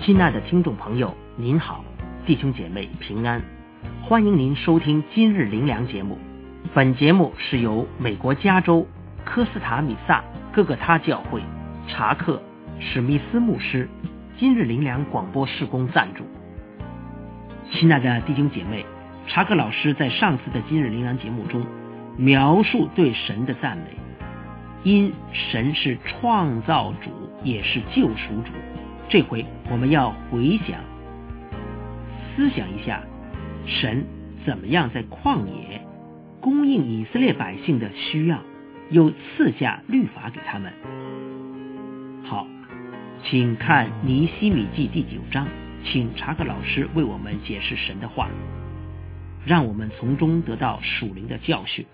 亲爱的听众朋友，您好，弟兄姐妹平安，欢迎您收听今日灵粮节目。本节目是由美国加州科斯塔米萨哥哥他教会查克史密斯牧师今日灵粮广播事工赞助。亲爱的弟兄姐妹，查克老师在上次的今日灵粮节目中描述对神的赞美，因神是创造主也是救赎主。这回我们要回想思想一下，神怎么样在旷野供应以色列百姓的需要，又赐下律法给他们。好，请看尼希米记第9章，请查克老师为我们解释神的话，让我们从中得到属灵的教训。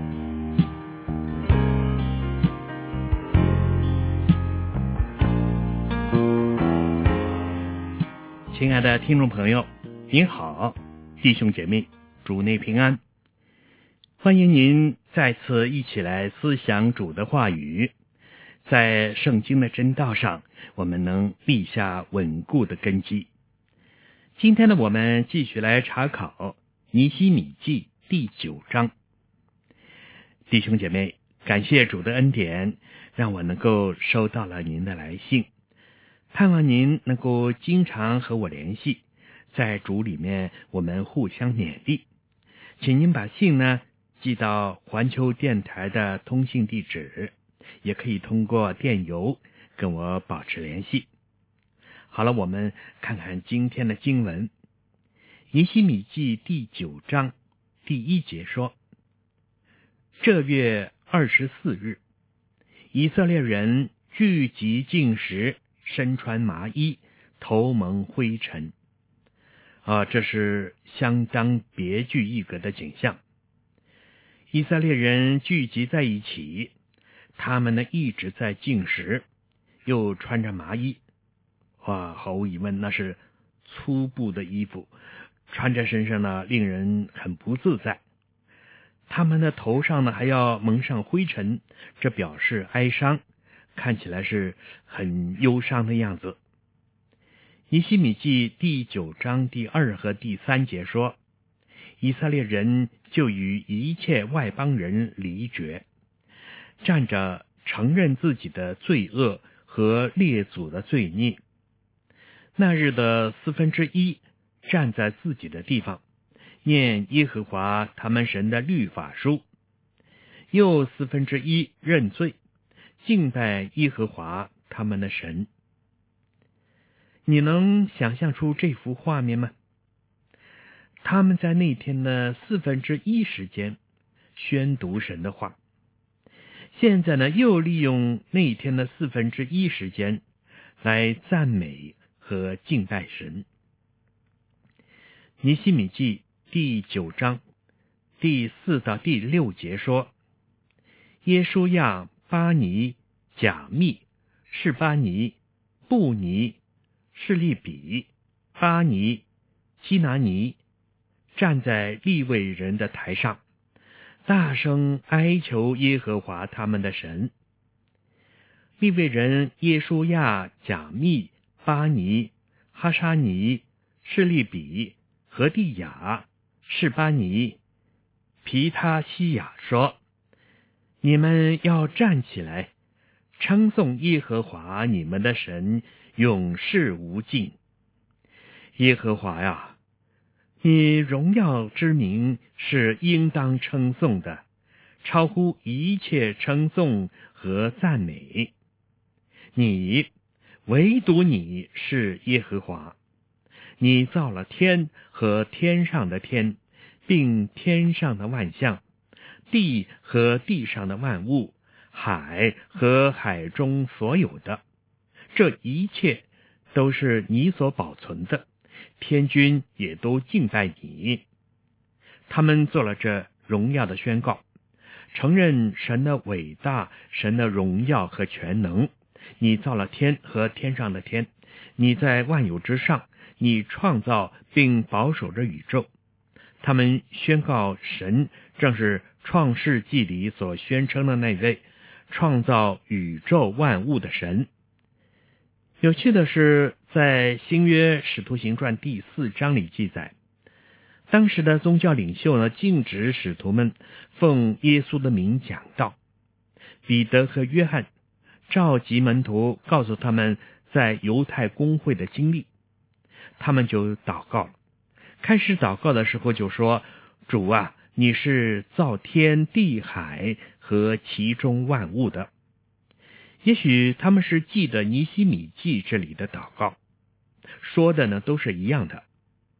亲爱的听众朋友，您好，弟兄姐妹，主内平安。欢迎您再次一起来思想主的话语，在圣经的真道上，我们能立下稳固的根基。今天呢，我们继续来查考尼希米记第9章。弟兄姐妹，感谢主的恩典，让我能够收到了您的来信，盼望您能够经常和我联系，在主里面我们互相勉励。请您把信呢寄到环球电台的通信地址，也可以通过电邮跟我保持联系。好了，我们看看今天的经文。尼希米记第9章第1节说，这月24日，以色列人聚集进食，身穿麻衣，头蒙灰尘。这是相当别具一格的景象。以色列人聚集在一起，他们呢一直在进食，又穿着麻衣。毫无疑问，那是粗布的衣服，穿在身上呢令人很不自在。他们的头上呢还要蒙上灰尘，这表示哀伤，看起来是很忧伤的样子。尼希米记第9章第2和第3节说，以色列人就与一切外邦人离绝，站着承认自己的罪恶和列祖的罪孽。那日的1/4站在自己的地方，念耶和华他们神的律法书，又1/4认罪，敬拜耶和华他们的神。你能想象出这幅画面吗？他们在那天的1/4时间宣读神的话，现在呢又利用那天的1/4时间来赞美和敬拜神。尼希米记第9章第4到第6节说，耶书亚、巴尼、甲密、示巴尼、布尼、示利比、巴尼、基拿尼站在利未人的台上，大声哀求耶和华他们的神。利未人耶书亚、甲密、巴尼、哈沙尼、示利比、何地亚、示巴尼、皮他西亚说，你们要站起来，称颂耶和华你们的神，永世无尽。耶和华呀，你荣耀之名是应当称颂的，超乎一切称颂和赞美。你，唯独你是耶和华，你造了天和天上的天，并天上的万象，地和地上的万物，海和海中所有的，这一切都是你所保存的，天军也都敬拜你。他们做了这荣耀的宣告，承认神的伟大，神的荣耀和全能。你造了天和天上的天，你在万有之上，你创造并保守着宇宙。他们宣告神正是创世纪里所宣称的那位创造宇宙万物的神。有趣的是， 在新约使徒行传第4章里记载，当时的宗教领袖呢，禁止使徒们奉耶稣的名讲道。彼得和约翰召集门徒，告诉他们在犹太公会的经历，他们就祷告了。开始祷告的时候就说：主啊，你是造天地海和其中万物的。也许他们是记得尼希米记这里的祷告，说的呢都是一样的。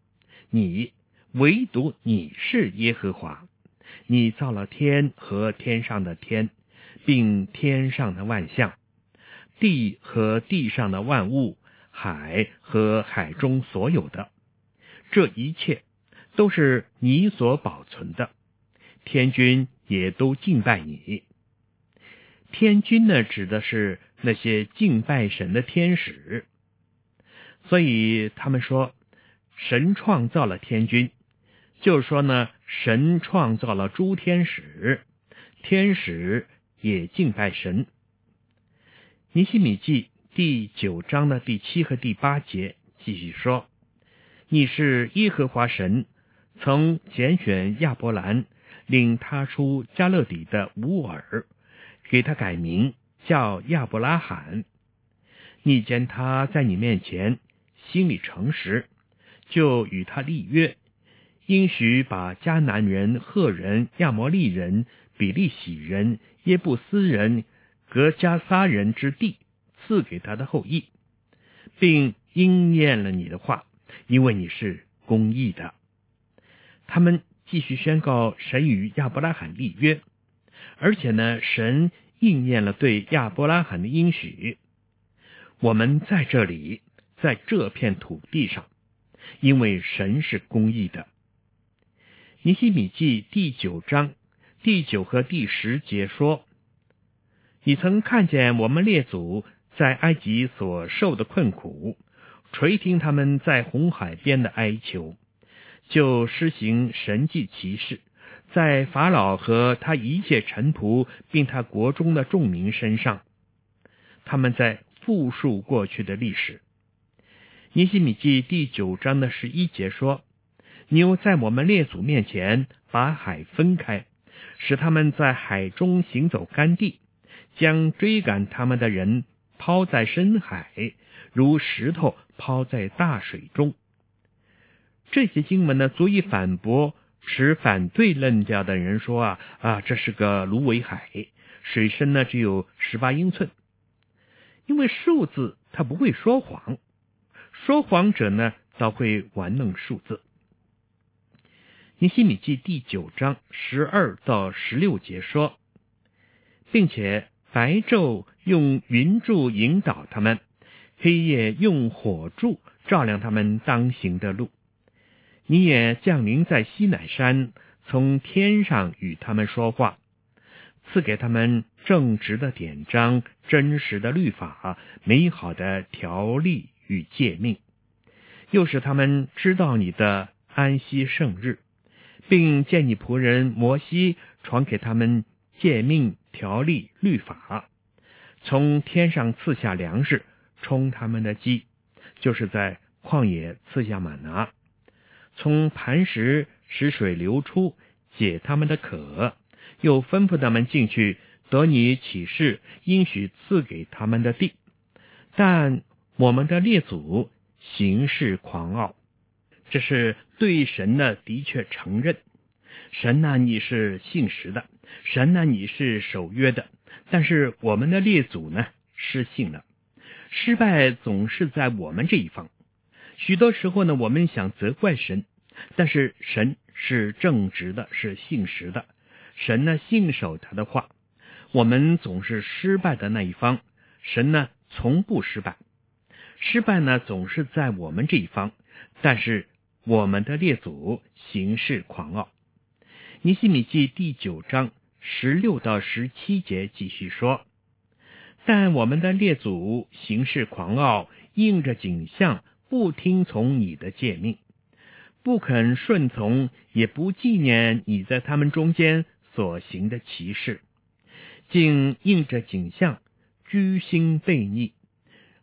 唯独你是耶和华，你造了天和天上的天，并天上的万象，地和地上的万物，海和海中所有的，这一切都是你所保存的，天军也都敬拜你。天军呢，指的是那些敬拜神的天使。所以他们说神创造了天军，就是说呢，神创造了诸天使，天使也敬拜神。尼希米记第9章的第7和第8节继续说：你是耶和华神，曾拣选亚伯兰，领他出加勒底的乌尔，给他改名叫亚伯拉罕。你见他在你面前心里诚实，就与他立约，应许把迦南人、赫人、亚摩利人、比利洗人、耶布斯人、革迦撒人之地赐给他的后裔，并应验了你的话，因为你是公义的。他们继续宣告神与亚伯拉罕立约，而且呢，神应验了对亚伯拉罕的应许。我们在这里，在这片土地上，因为神是公义的。尼希米记第9章第9和第10节说：你曾看见我们列祖在埃及所受的困苦，垂听他们在红海边的哀求，就施行神迹奇事，在法老和他一切臣仆并他国中的众民身上。他们在复述过去的历史。尼希米记第9章的11节说：你又在我们列祖面前把海分开，使他们在海中行走干地，将追赶他们的人抛在深海，如石头抛在大水中。这些经文呢，足以反驳持反对论调的人说这是个芦苇海，水深呢只有18英寸。因为数字它不会说谎，说谎者呢倒会玩弄数字。尼希米记第9章12到16节说：并且白昼用云柱引导他们，黑夜用火柱照亮他们当行的路。你也降临在西乃山，从天上与他们说话，赐给他们正直的典章、真实的律法、美好的条例与诫命，又使他们知道你的安息圣日，并见你仆人摩西传给他们诫命、条例、律法，从天上赐下粮食，充他们的饥，就是在旷野赐下玛拿，从磐石使水流出，解他们的渴，又吩咐他们进去得你启示应许赐给他们的地。但我们的列祖行事狂傲。这是对神呢的确承认，神呢你是信实的，神呢你是守约的，但是我们的列祖呢失信了，失败总是在我们这一方。许多时候呢，我们想责怪神，但是神是正直的，是信实的，神呢信守他的话。我们总是失败的那一方，神呢从不失败。失败呢总是在我们这一方，但是我们的列祖行事狂傲。尼希米记第9章16到17节继续说：但我们的列祖行事狂傲，应着景象，不听从你的诫命，不肯顺从，也不纪念你在他们中间所行的奇事，竟应着景象，居心悖逆，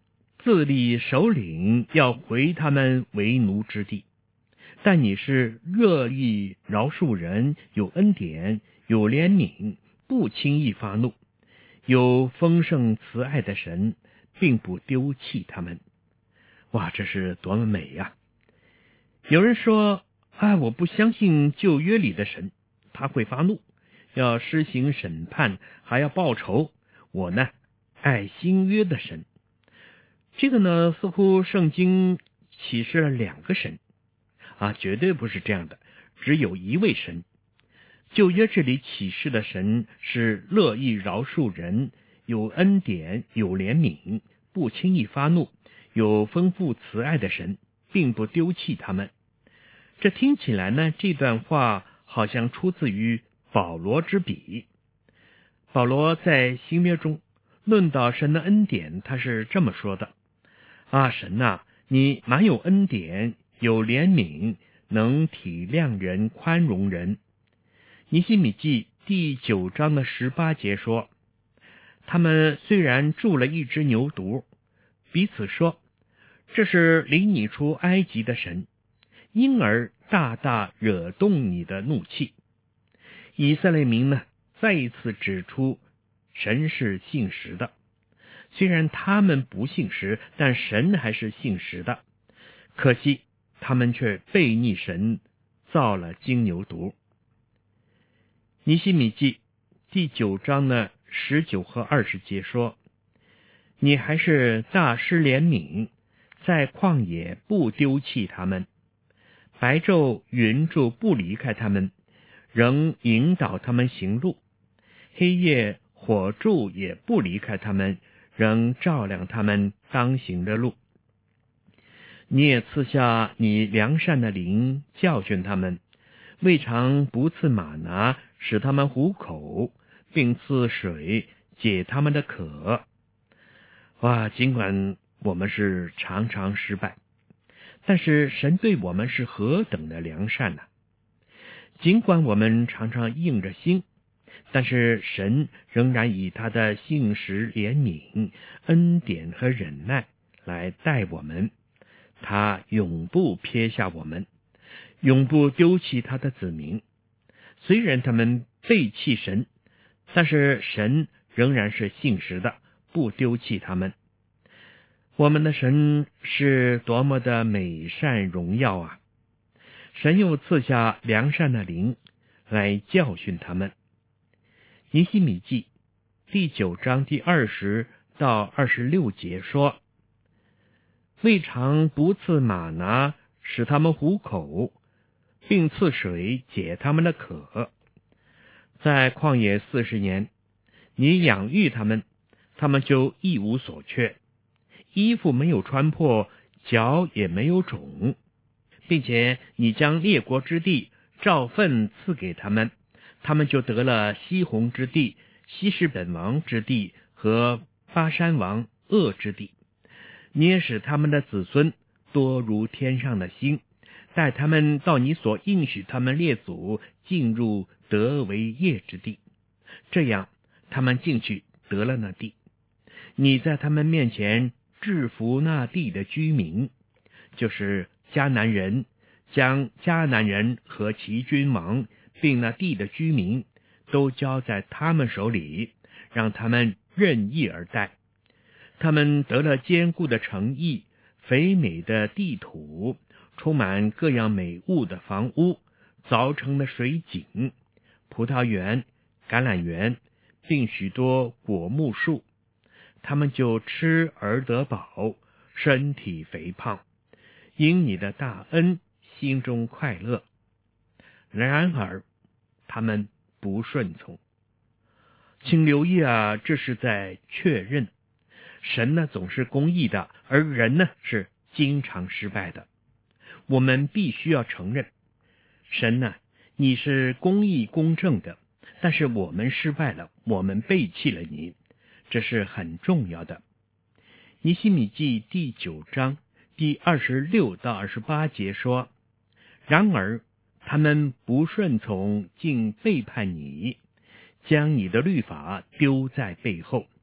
自立首领，要回他们为奴之地。但你是乐意饶恕人，有恩典，有怜悯，不轻易发怒，有丰盛慈爱的神，并不丢弃他们。哇，这是多么美呀！有人说我不相信旧约里的神，他会发怒，要施行审判，还要报仇。我呢，爱新约的神。这个呢，似乎圣经启示了两个神绝对不是这样的，只有一位神。旧约这里启示的神是乐意饶恕人，有恩典，有怜悯，不轻易发怒，有丰富慈爱的神，并不丢弃他们。这听起来呢，这段话好像出自于保罗之笔。保罗在新约中论到神的恩典，他是这么说的：神啊，你满有恩典，有怜悯，能体谅人，宽容人。尼希米记第9章的18节说，他们虽然铸了一只牛犊，彼此说，这是领你出埃及的神，因而大大惹动你的怒气。以色列民呢，再一次指出神是信实的，虽然他们不信实，但神还是信实的。可惜他们却悖逆神，造了金牛犊。尼希米记第9章的19和20节说，你还是大施怜悯，在旷野不丢弃他们，白昼云柱不离开他们，仍引导他们行路，黑夜火柱也不离开他们，仍照亮他们当行的路。你也赐下你良善的灵，教训他们，未尝不赐玛拿，使他们糊口，并赐水，解他们的渴。尽管我们是常常失败，但是神对我们是何等的良善呢？尽管我们常常硬着心，但是神仍然以他的信实、怜悯、恩典和忍耐来待我们。他永不撇下我们，永不丢弃他的子民。虽然他们背弃神，但是神仍然是信实的，不丢弃他们。我们的神是多么的美善荣耀啊！神又赐下良善的灵来教训他们。尼希米记第9章第20到26节说，未尝不赐玛拿，使他们糊口，并赐水，解他们的渴。在旷野40年，你养育他们，他们就一无所缺，衣服没有穿破，脚也没有肿，并且你将列国之地照份赐给他们，他们就得了西宏之地、希实本王之地和巴山王噩之地。你也使他们的子孙多如天上的星，带他们到你所应许他们列祖进入得为业之地，这样他们进去得了那地。你在他们面前制服那地的居民，就是迦南人，将迦南人和其君王并那地的居民都交在他们手里，让他们任意而待。他们得了坚固的城邑，肥美的地土，充满各样美物的房屋，凿成的水井，葡萄园、橄榄园，并许多果木树。他们就吃而得饱，身体肥胖，因你的大恩，心中快乐。然而他们不顺从。请留意这是在确认神呢总是公义的，而人呢是经常失败的。我们必须要承认，神呢，你是公义公正的，但是我们失败了，我们背弃了你，这是很重要的。尼希米记第9章第26到28节说，然而他们不顺从，竟背叛你，将你的律法丢在背后，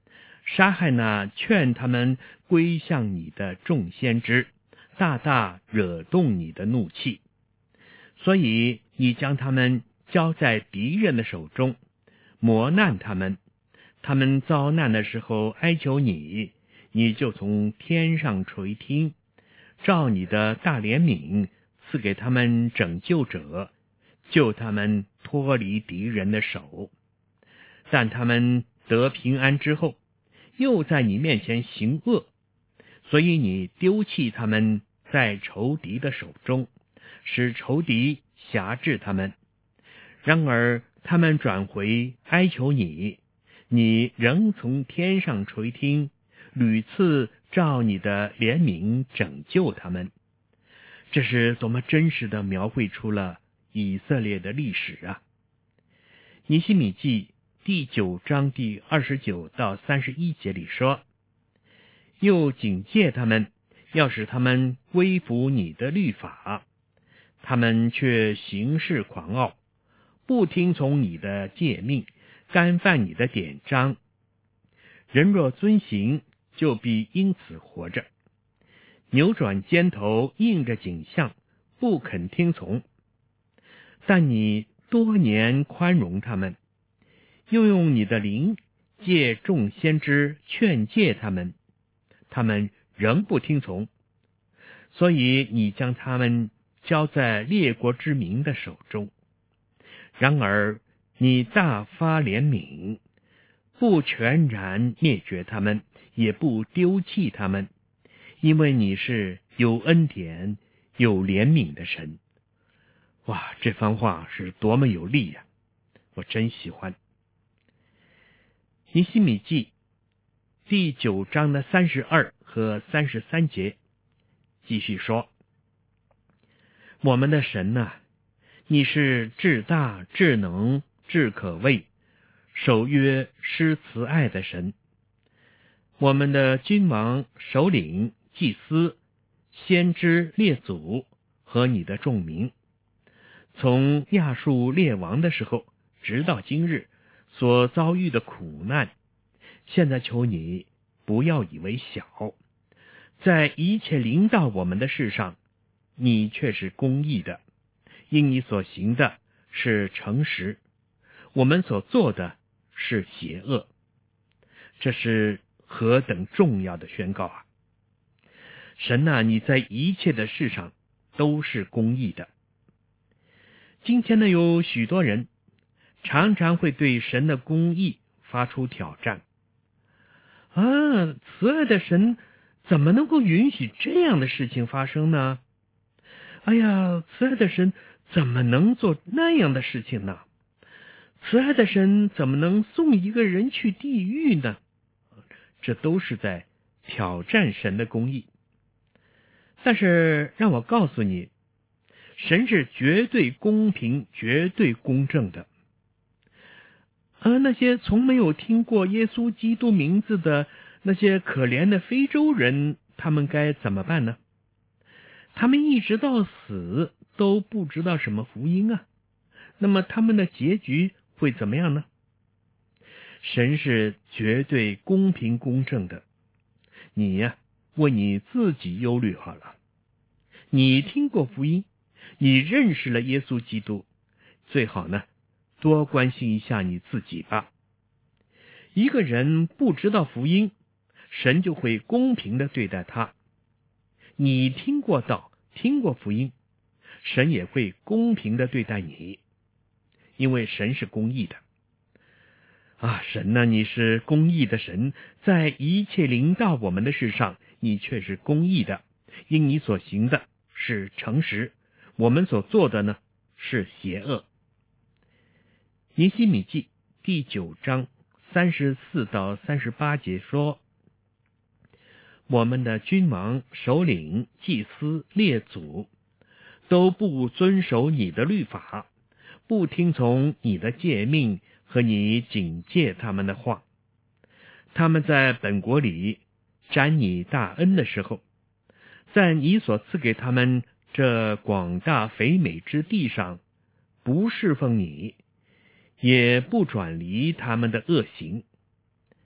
杀害那劝他们归向你的众先知，大大惹动你的怒气。所以你将他们交在敌人的手中，磨难他们。他们遭难的时候哀求你，你就从天上垂听，照你的大怜悯赐给他们拯救者，救他们脱离敌人的手。但他们得平安之后，又在你面前行恶，所以你丢弃他们在仇敌的手中，使仇敌辖制他们。然而他们转回哀求你，你仍从天上垂听，屡次照你的怜悯拯救他们。这是多么真实的描绘出了以色列的历史啊！尼希米记第9章第29到31节里说，又警戒他们，要使他们归服你的律法，他们却行事狂傲，不听从你的诫命，干犯你的典章。人若遵行，就必因此活着。扭转肩头，应着景象，不肯听从。但你多年宽容他们，又用你的灵借众先知劝诫他们，他们仍不听从。所以你将他们交在列国之民的手中。然而你大发怜悯，不全然灭绝他们，也不丢弃他们，因为你是有恩典有怜悯的神。哇，这番话是多么有力呀！我真喜欢。尼希米记第9章的32和33节继续说，我们的神啊，你是至大至能至可畏，守约施慈爱的神。我们的君王首领祭司先知列祖和你的众民，从亚述列王的时候直到今日所遭遇的苦难，现在求你不要以为小。在一切临到我们的事上，你却是公义的，因你所行的是诚实，我们所做的是邪恶。这是何等重要的宣告啊！神啊，你在一切的事上都是公义的。今天呢，有许多人常常会对神的公义发出挑战。慈爱的神怎么能够允许这样的事情发生呢？哎呀，慈爱的神怎么能做那样的事情呢？慈爱的神怎么能送一个人去地狱呢？这都是在挑战神的公义。但是让我告诉你，神是绝对公平、绝对公正的。那些从没有听过耶稣基督名字的那些可怜的非洲人，他们该怎么办呢？他们一直到死都不知道什么福音啊，那么他们的结局会怎么样呢？神是绝对公平公正的，你呀，为你自己忧虑好了。你听过福音，你认识了耶稣基督，最好呢，多关心一下你自己吧。一个人不知道福音，神就会公平的对待他。你听过道，听过福音，神也会公平的对待你，因为神是公义的。神啊，你是公义的神，在一切临到我们的事上，你却是公义的，因你所行的是诚实，我们所做的呢是邪恶。尼希米记第9章34到38节说，我们的君王、首领、祭司、列祖都不遵守你的律法，不听从你的诫命和你警戒他们的话。他们在本国里沾你大恩的时候，在你所赐给他们这广大肥美之地上，不侍奉你，也不转离他们的恶行。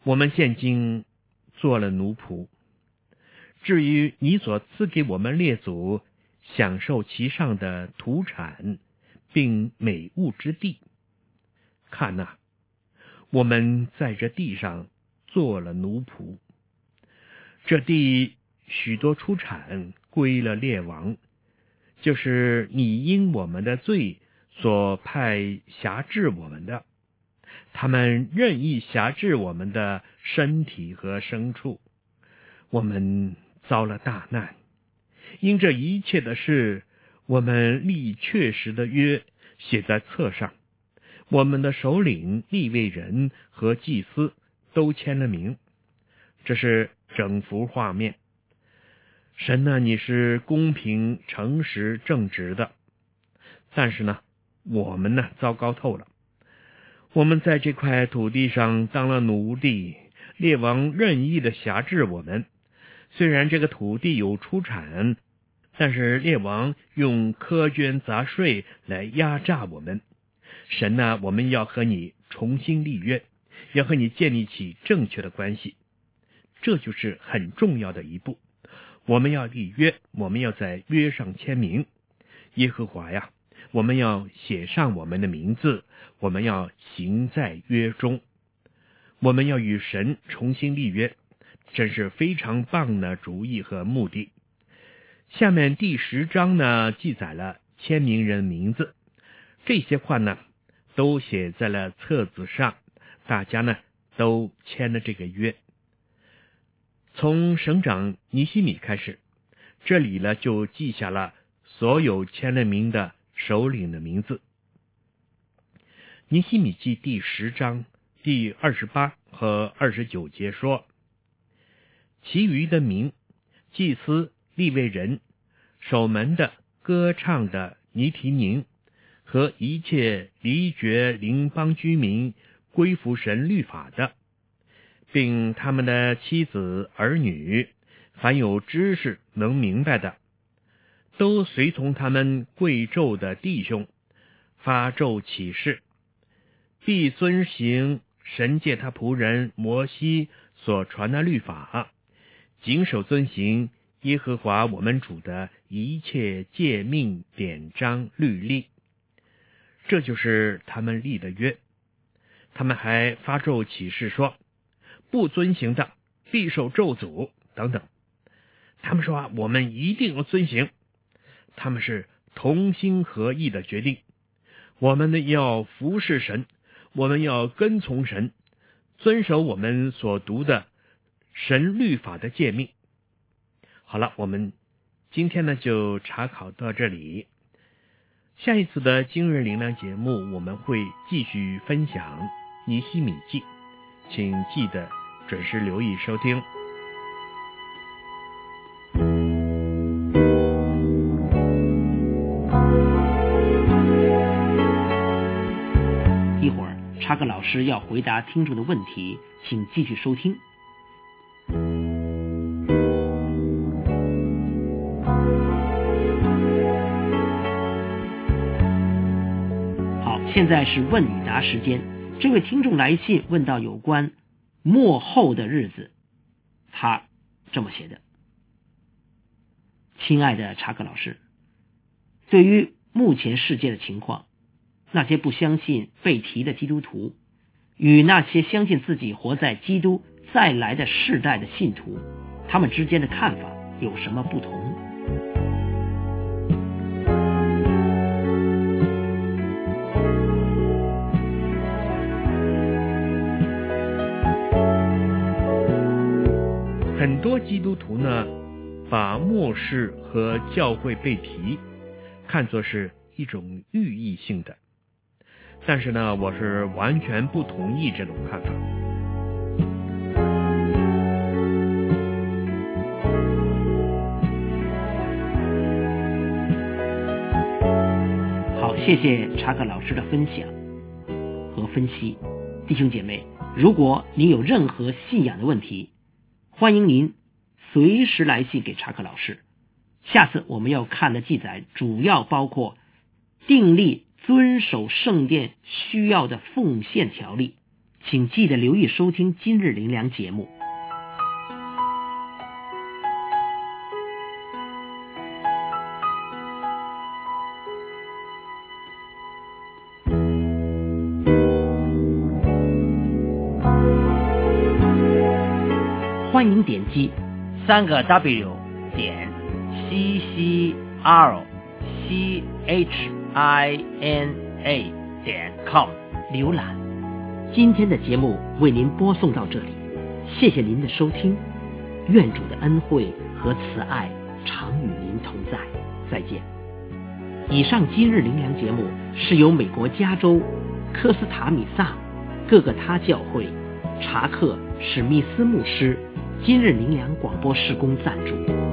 我们现今做了奴仆。至于你所赐给我们列祖享受其上的土产并美物之地，看哪，我们在这地上做了奴仆。这地许多出产归了列王，就是你因我们的罪所派辖制我们的，他们任意辖制我们的身体和牲畜，我们遭了大难。因这一切的事，我们立确实的约写在册上，我们的首领、利未人和祭司都签了名。这是整幅画面。神呢，你是公平、诚实、正直的，但是呢，我们呢，糟糕透了。我们在这块土地上当了奴隶，列王任意的辖制我们。虽然这个土地有出产，但是列王用苛捐杂税来压榨我们。神呢，我们要和你重新立约，要和你建立起正确的关系。这就是很重要的一步。我们要立约，我们要在约上签名。耶和华呀，我们要写上我们的名字，我们要行在约中，我们要与神重新立约，真是非常棒的主意和目的。下面第10章呢，记载了签名人名字，这些话呢都写在了册子上，大家呢都签了这个约。从省长尼希米开始，这里呢就记下了所有签了名的首领的名字。尼希米记第10章第28和29节说，其余的名，祭司、利未人、守门的、歌唱的、尼提宁和一切离绝邻邦居民归服神律法的，并他们的妻子儿女，凡有知识能明白的，都随从他们贵胄的弟兄发咒起誓，必遵行神借他仆人摩西所传的律法，谨守遵行耶和华我们主的一切诫命、典章、律例。这就是他们立的约。他们还发咒起誓说，不遵行的必受咒诅等等。他们说我们一定要遵行。他们是同心合意的决定，我们呢要服侍神，我们要跟从神，遵守我们所读的神律法的诫命。好了，我们今天呢就查考到这里。下一次的今日灵粮节目，我们会继续分享尼希米记，请记得准时留意收听。 一会儿查克老师要回答听众的问题，请继续收听。现在是问与答时间。这位听众来信问到有关末后的日子，他这么写的：亲爱的查克老师，对于目前世界的情况，那些不相信被提的基督徒与那些相信自己活在基督再来的世代的信徒，他们之间的看法有什么不同？ 很多基督徒呢，把末世和教会被提看作是一种寓意性的，但是呢，我是完全不同意这种看法。 好，谢谢查克老师的分享和分析。弟兄姐妹，如果您有任何信仰的问题，欢迎您随时来信给查克老师。下次我们要看的记载主要包括订立遵守圣殿需要的奉献条例， 请记得留意收听今日灵粮节目。欢迎点击3W CCRCHINA.com 浏览。今天的节目为您播送到这里，谢谢您的收听，愿主的恩惠和慈爱常与您同在，再见。以上今日灵粮节目是由美国加州科斯塔米萨各个他教会查克史密斯牧师今日灵粮广播事工赞助。